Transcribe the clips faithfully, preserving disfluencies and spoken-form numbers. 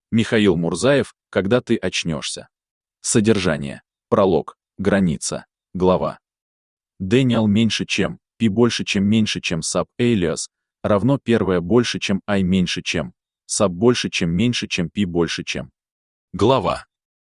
Михаил Мурзаев, когда ты очнешься. Содержание. Пролог. Граница. Глава. Дэниел меньше чем, P больше чем меньше чем sub alias, равно первое больше чем I меньше чем, sub больше чем меньше чем P больше чем. Глава.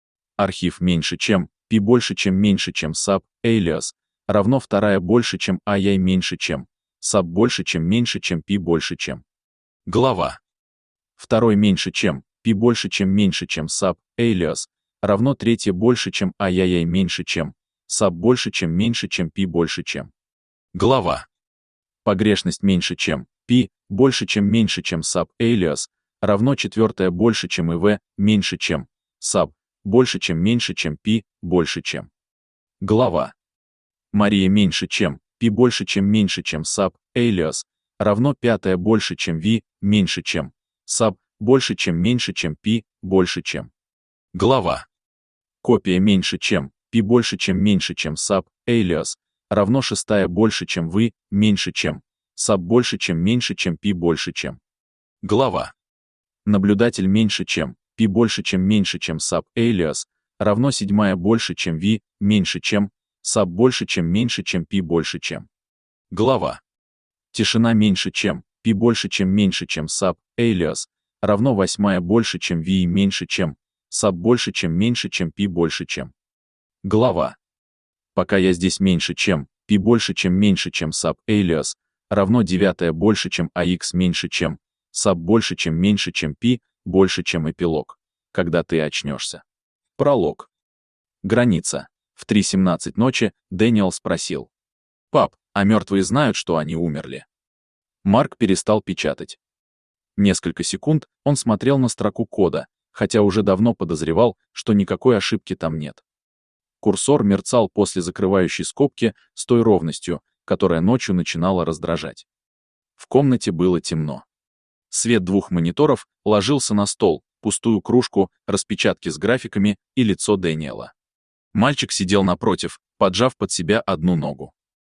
Архив меньше чем, P больше чем меньше чем sub alias, равно вторая больше чем I меньше чем, sub больше чем меньше чем P больше чем. Глава. Второй меньше чем, P больше чем меньше чем sub alias, равно третье больше чем I меньше чем, sub больше чем меньше чем P больше чем. Глава. Погрешность меньше чем, P больше чем меньше чем sub alias, равно четвертое больше чем и V меньше чем, sub больше чем меньше чем P больше чем. Глава. Мария меньше чем, P больше чем меньше чем sub alias, равно пятое больше чем V меньше чем, sub больше чем меньше чем P больше чем. Глава. Копия меньше чем, P больше чем меньше чем sub alias, равно шестая больше чем V меньше чем, sub больше чем меньше чем P больше чем. Глава. Наблюдатель меньше чем, P больше чем меньше чем sub alias, равно седьмая больше чем V меньше чем, sub больше чем меньше чем P больше чем. Глава. Тишина меньше чем, P больше чем меньше чем sub alias, равно восьмая больше чем V меньше чем, sub больше чем меньше чем P больше чем. Глава. Пока я здесь меньше чем, P больше чем меньше чем sub alias, равно девятая больше чем A x меньше чем, sub больше чем меньше чем P больше чем эпилог. Когда ты очнешься. Пролог. Граница. В три семнадцать ночи Дэниел спросил. «Пап, а мертвые знают, что они умерли?» Марк перестал печатать. Несколько секунд он смотрел на строку кода, хотя уже давно подозревал, что никакой ошибки там нет. Курсор мерцал после закрывающей скобки с той ровностью, которая ночью начинала раздражать. В комнате было темно. Свет двух мониторов ложился на стол, пустую кружку, распечатки с графиками и лицо Дэниела. Мальчик сидел напротив, поджав под себя одну ногу.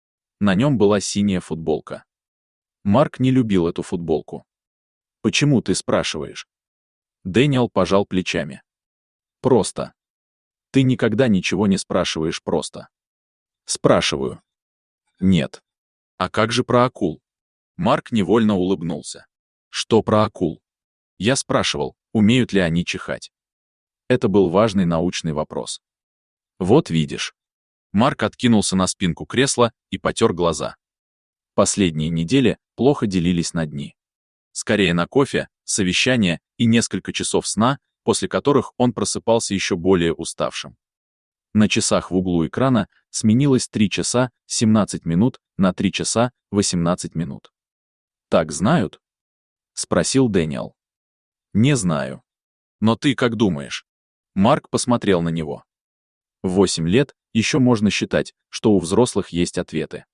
На нем была синяя футболка. Марк не любил эту футболку. «Почему ты спрашиваешь?» Дэниел пожал плечами. «Просто. Ты никогда ничего не спрашиваешь просто». «Спрашиваю». «Нет». «А как же про акул?» Марк невольно улыбнулся. «Что про акул?» Я спрашивал, умеют ли они чихать. Это был важный научный вопрос. «Вот видишь». Марк откинулся на спинку кресла и потер глаза. Последние недели плохо делились на дни. Скорее на кофе, совещание и несколько часов сна, после которых он просыпался еще более уставшим. На часах в углу экрана сменилось три часа семнадцать минут на три часа восемнадцать минут. «Так знают?» — спросил Дэниел. «Не знаю. Но ты как думаешь?» Марк посмотрел на него. В восемь лет еще можно считать, что у взрослых есть ответы.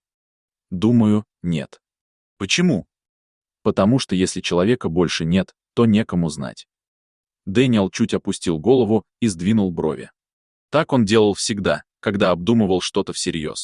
Думаю, нет. Почему? Потому что если человека больше нет, то некому знать. Дэниел чуть опустил голову и сдвинул брови. Так он делал всегда, когда обдумывал что-то всерьез.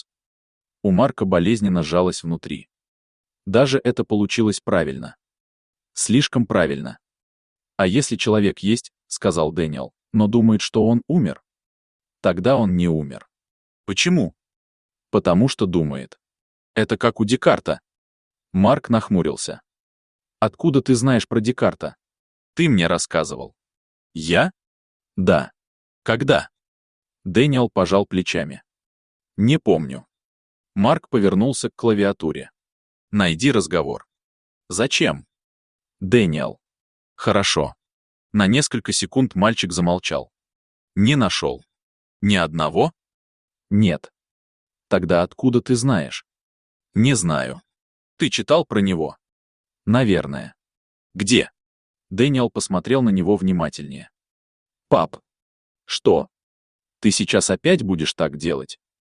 У Марка болезненно сжалось внутри. Даже это получилось правильно. Слишком правильно. «А если человек есть, — сказал Дэниел, — но думает, что он умер? Тогда он не умер». «Почему?» «Потому что думает». «Это как у Декарта». Марк нахмурился. «Откуда ты знаешь про Декарта?» «Ты мне рассказывал». «Я?» «Да». «Когда?» Дэниел пожал плечами. «Не помню». Марк повернулся к клавиатуре. «Найди разговор». «Зачем?» «Дэниел». «Хорошо». На несколько секунд мальчик замолчал. «Не нашел». «Ни одного?» «Нет». «Тогда откуда ты знаешь?» «Не знаю». «Ты читал про него?» «Наверное». «Где?» Дэниел посмотрел на него внимательнее. «Пап». «Что? Ты сейчас опять будешь так делать?»